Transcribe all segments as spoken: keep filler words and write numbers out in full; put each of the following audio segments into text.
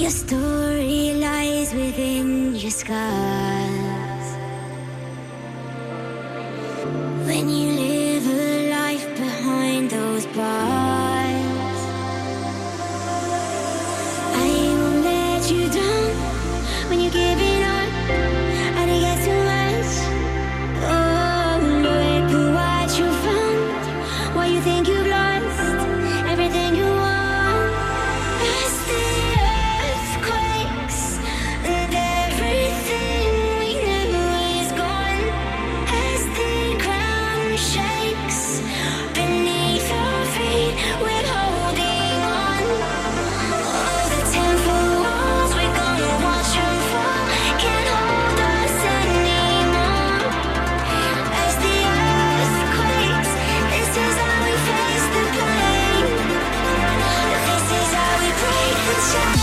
Your story lies within your scars. When you live a life behind those bars, I won't let you down when you're giving up and it gets too much. Oh, look at what you found, what you think you've lost, everything you want. As the earth quakes and everything we knew is gone, as the ground shakes beneath our feet, we're holding on. Oh, the temple walls, we're gonna watch them fall, can't hold us anymore. As the earth quakes, this is how we face the pain. This is how we break the chains.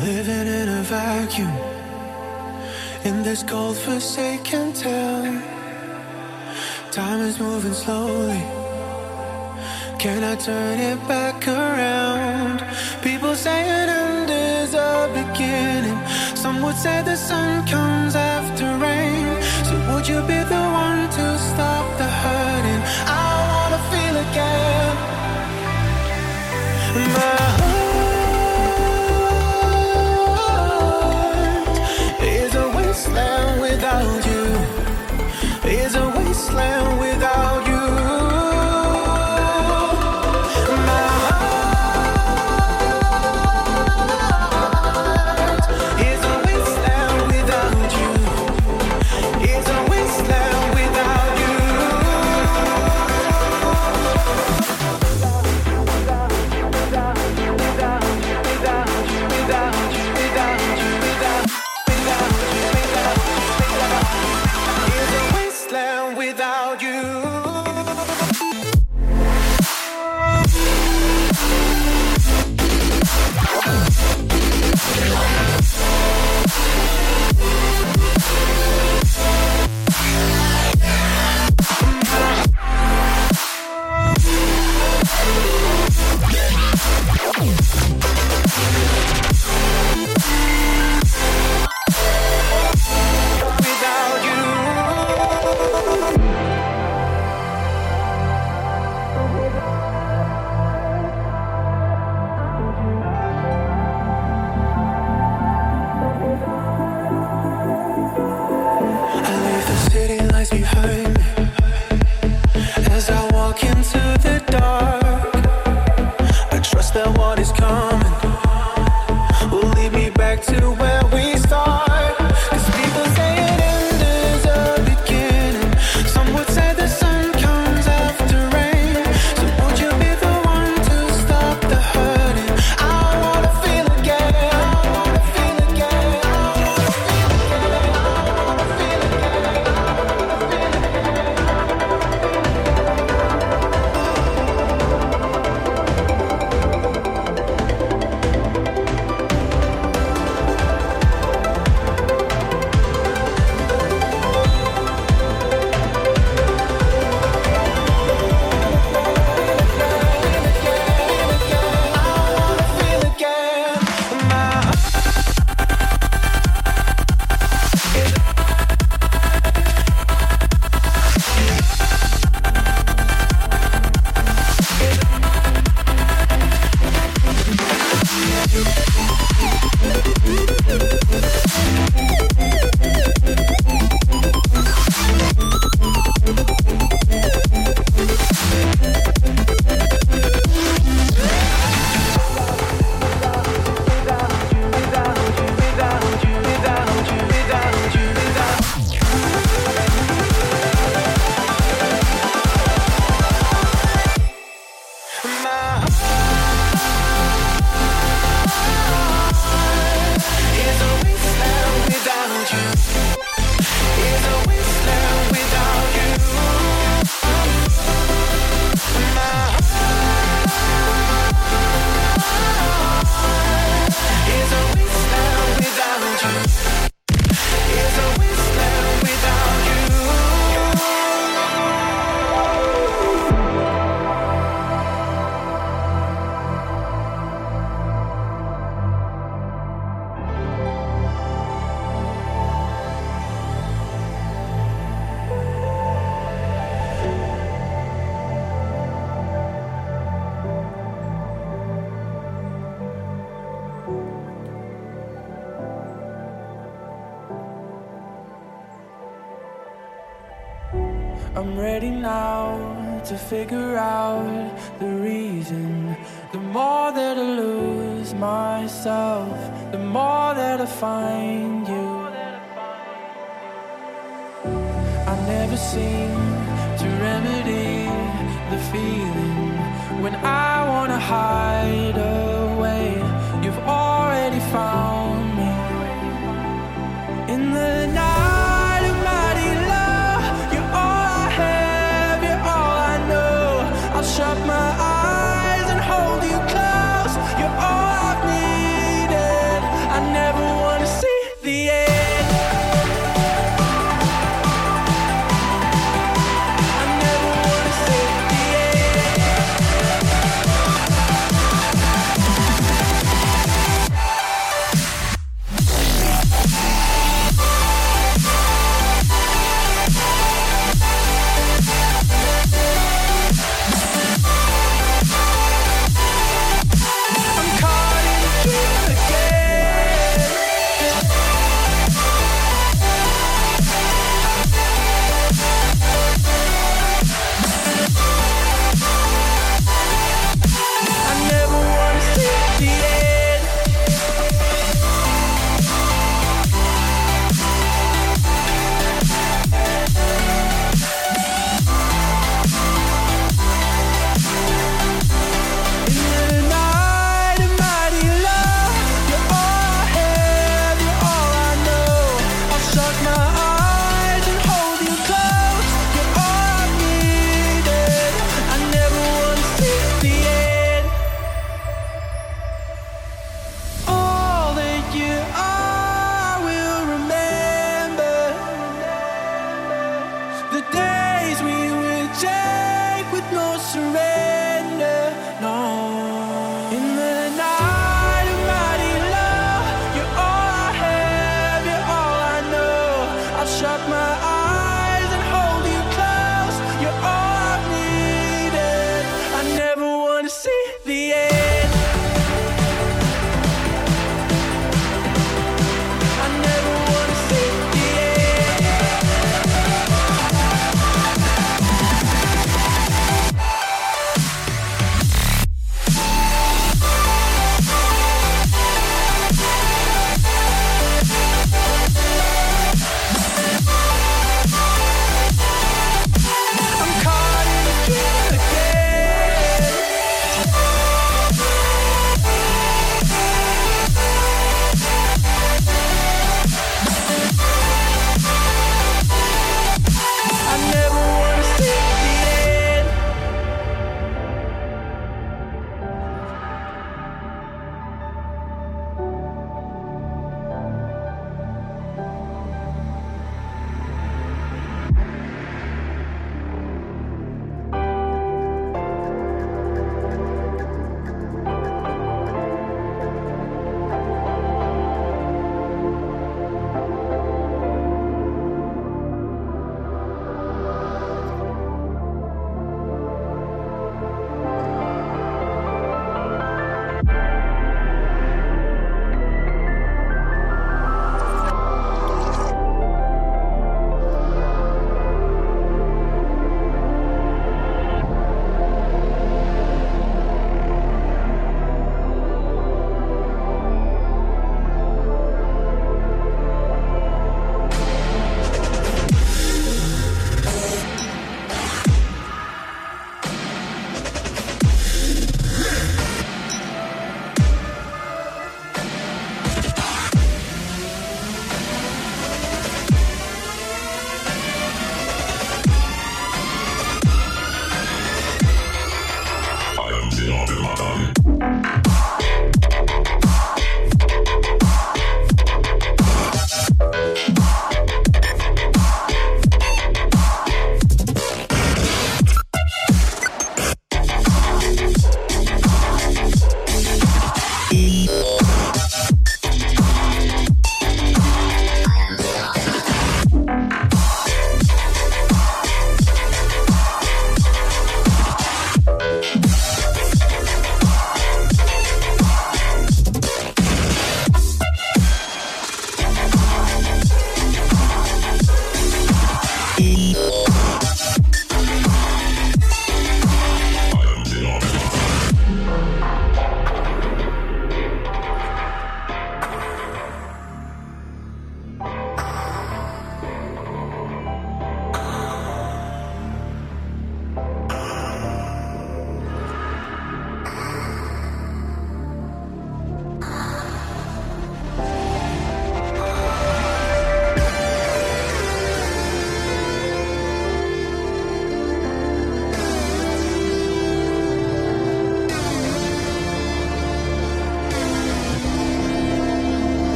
living in a vacuum in this cold forsaken town. Time is moving slowly. Can I turn it back around? People say an end is a beginning. Some would say the sun comes after rain. So would you be the one to stop the hurting? I wanna feel again. My heart is a wasteland without you. Is a wasteland without you. I'm ready now to figure out the reason. The more that I lose myself, the more that I find you. I never seem to remedy the feeling when I wanna hide away. You've already found me in the night. Shut my eyes and hold you close. You're all I've needed. I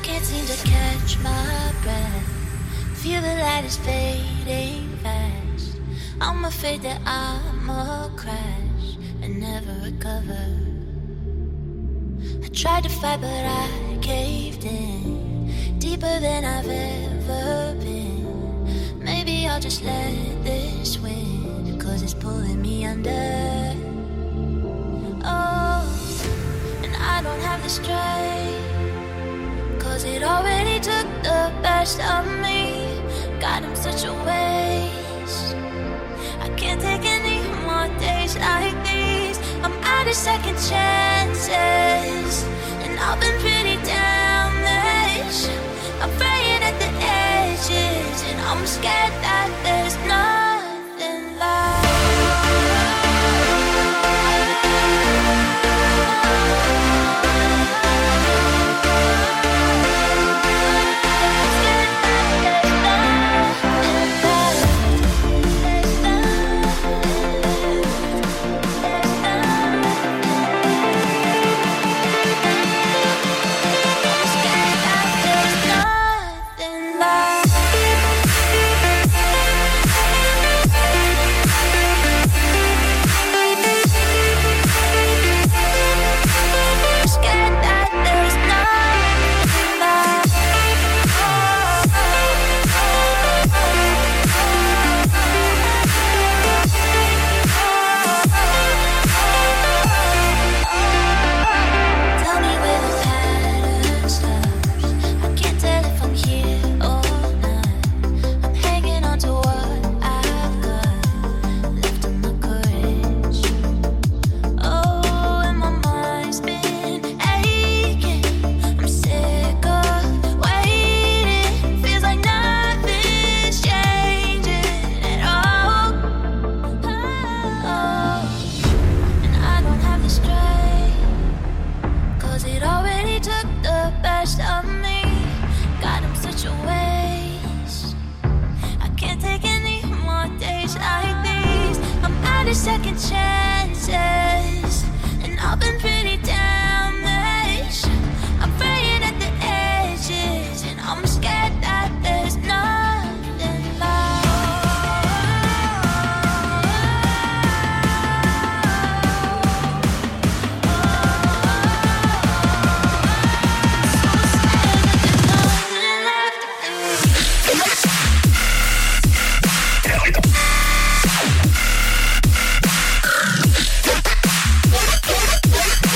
can't seem to catch my breath. Feel the light is fading fast. I'm afraid that I'ma crash and never recover. I tried to fight but I caved in, deeper than I've ever been. Maybe I'll just let this win, cause it's pulling me under. Oh, and I don't have the strength, cause it already took the best of me. God, I'm such a waste. I can't take any more days like these. I'm out of second chances, and I've been pretty damaged. I'm fraying at the edges, and I'm scared that there's nothing left. Second chances, and I've been pretty damaged. I'm fraying at the edges, and I'm scared that there's nothing left. So scared that there's nothing left.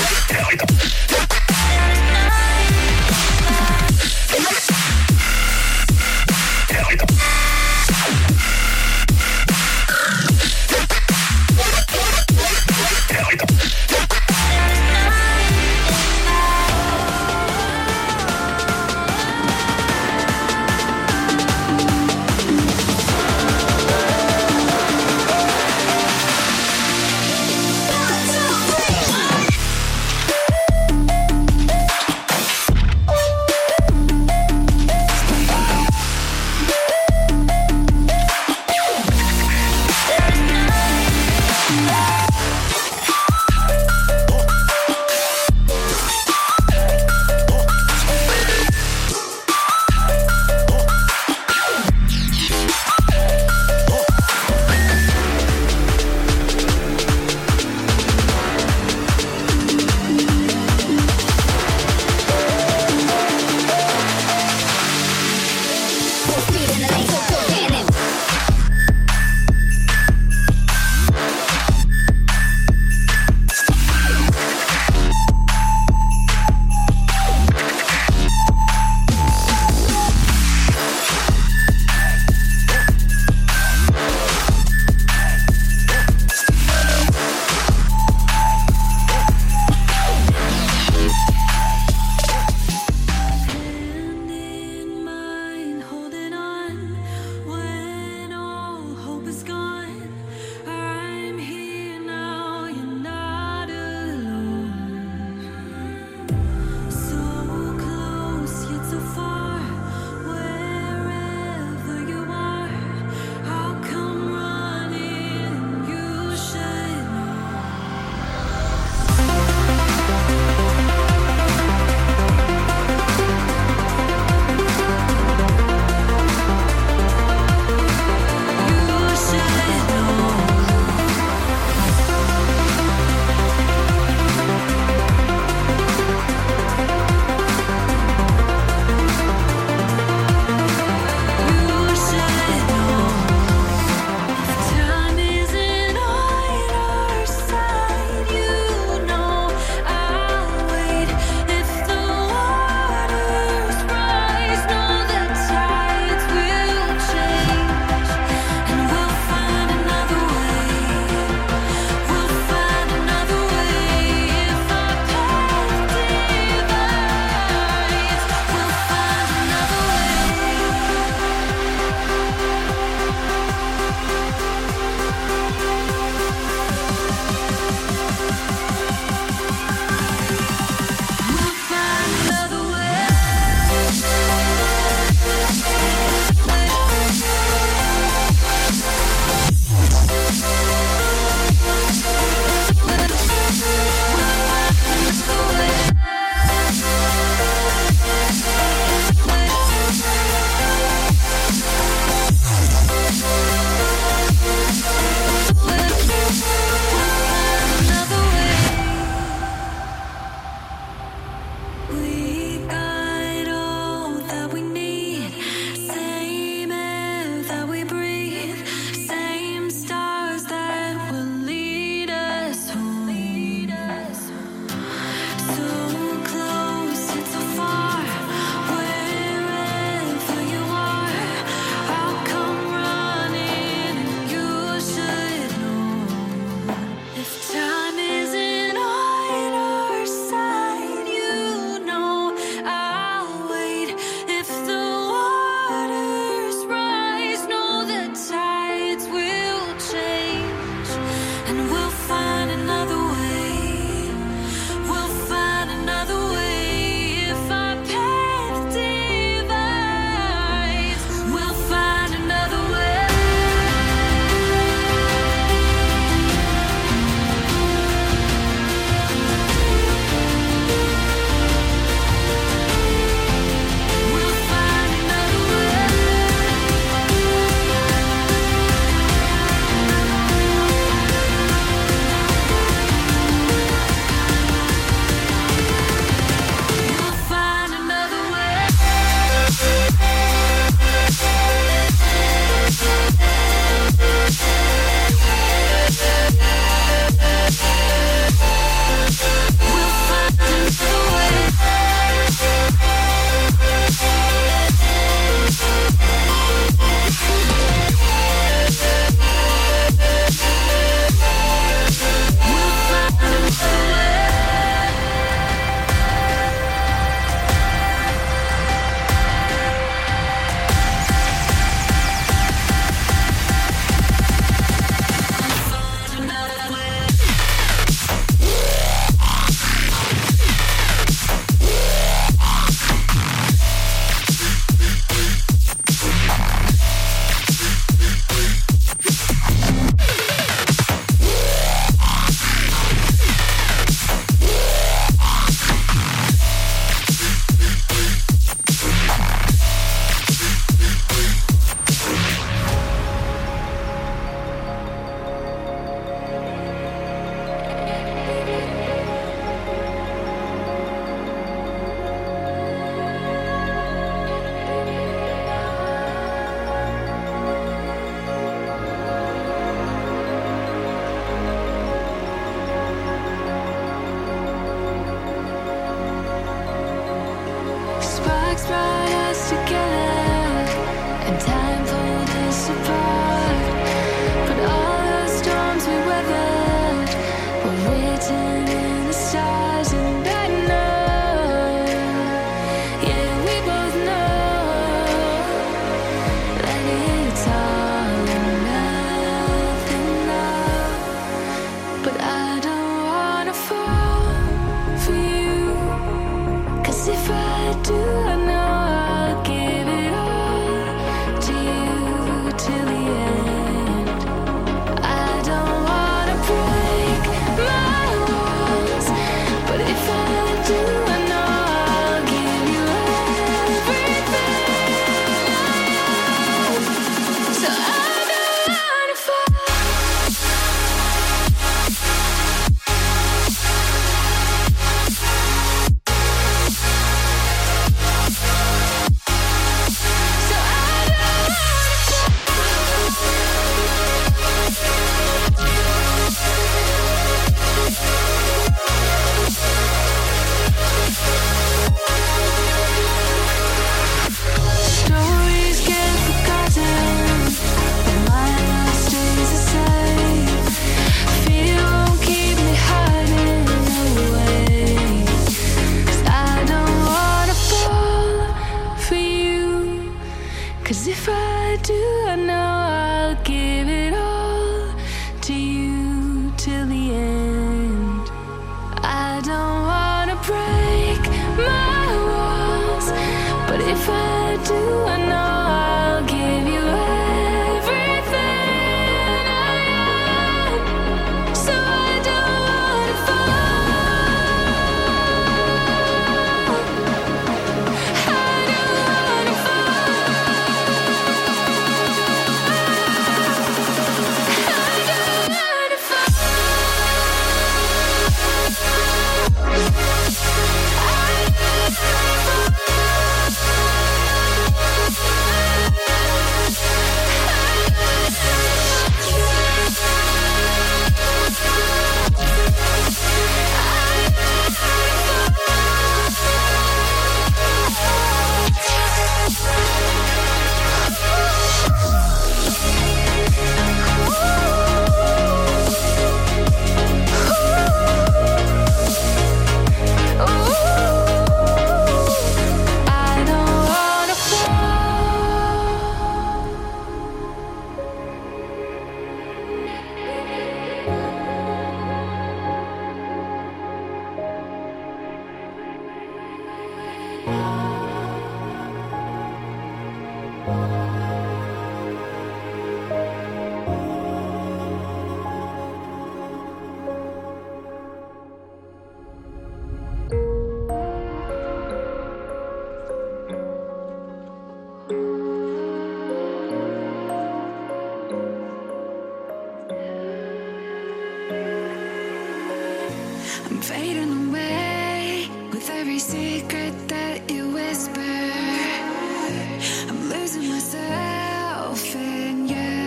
I'm fading away with every secret that you whisper. I'm losing myself in you.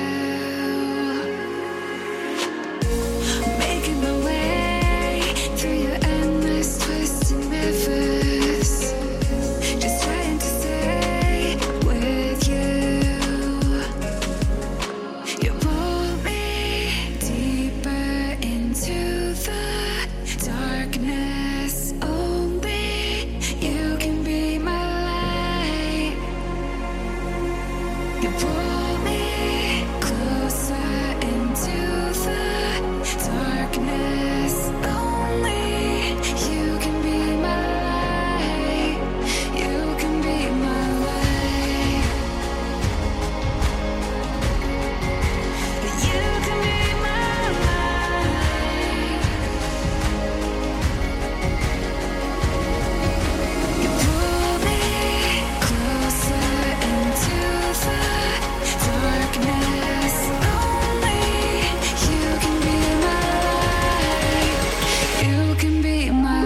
I'm making my way through your endless twisting rivers, just trying to stay with you. You pull me deeper into the darkness. Only you can be my light. You pull me closer into the darkness. Only you can be my light. You can be my light. You can be my light. You pull me closer into the darkness. Only you can be my light. You can be my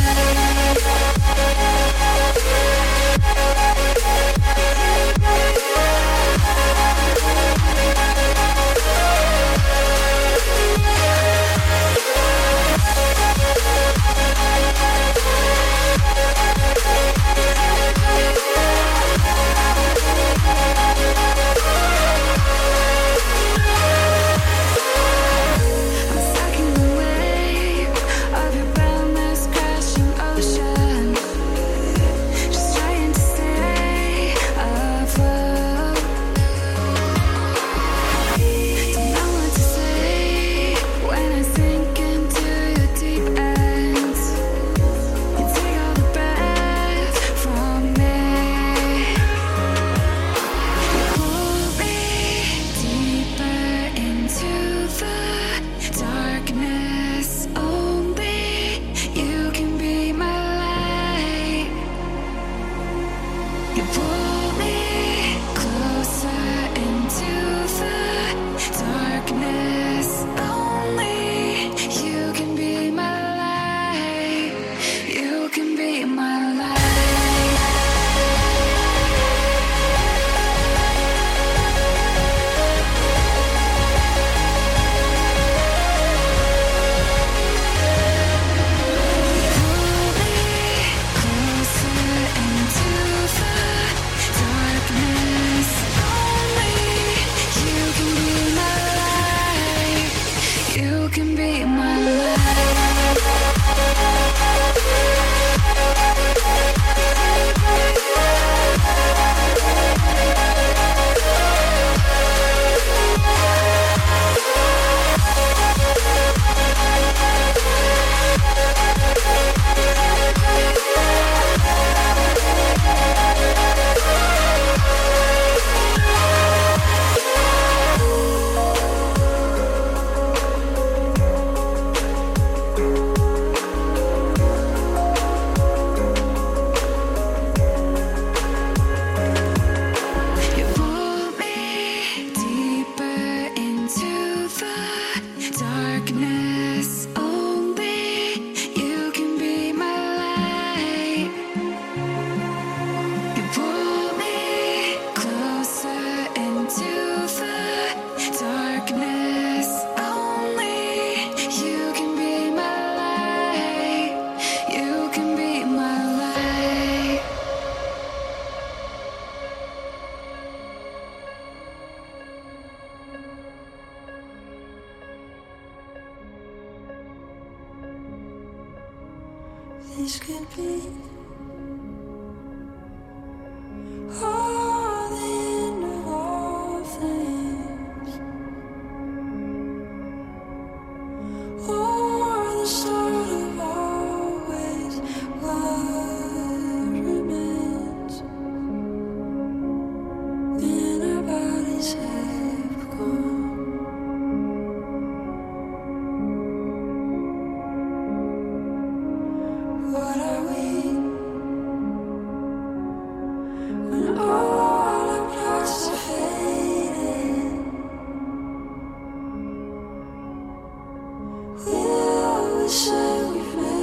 I'm stuck in the wave of your boundless crashing ocean, just trying to stay afloat. Don't know what to say when I sink into your deep ends. You take all the breath from me. You pull me deeper into the darkness. Only you can be my light. You pull me closer into the darkness. Only you can be my light. You can be my light. Pull me closer into the darkness. Only you can be my light. You can be my You pull me deeper into the darkness. Only you can be my light. You pull me closer into the darkness. Only you can be my light. You can be my light. This could be all the end of all things, or the start of always what remains when our bodies have gone. What are we when all our plots are fading? Will we say we've made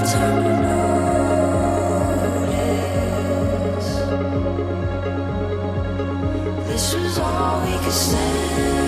time to notice. This was all we could stand.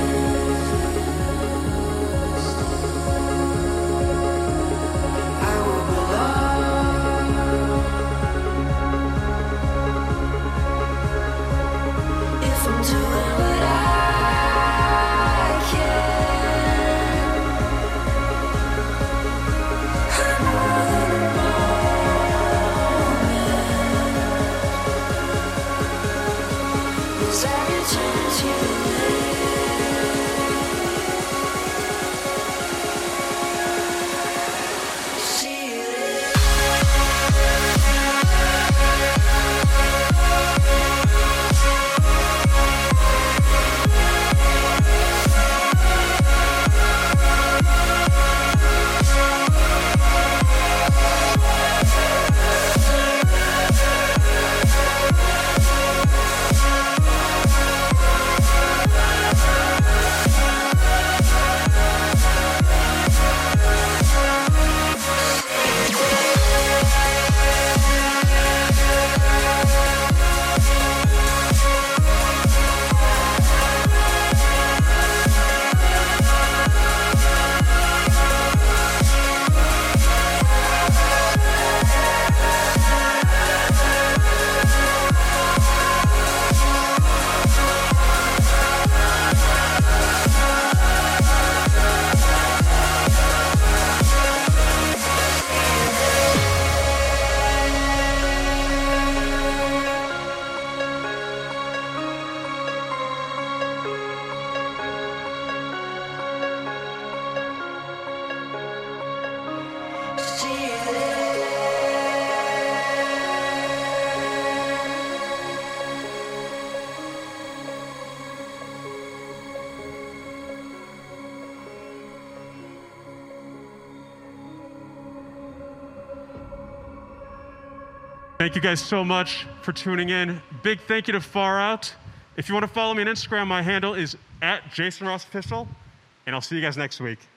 Thank you guys so much for tuning in. Big thank you to Far Out. If you want to follow me on Instagram, my handle is at Jason Ross Official, and I'll see you guys next week.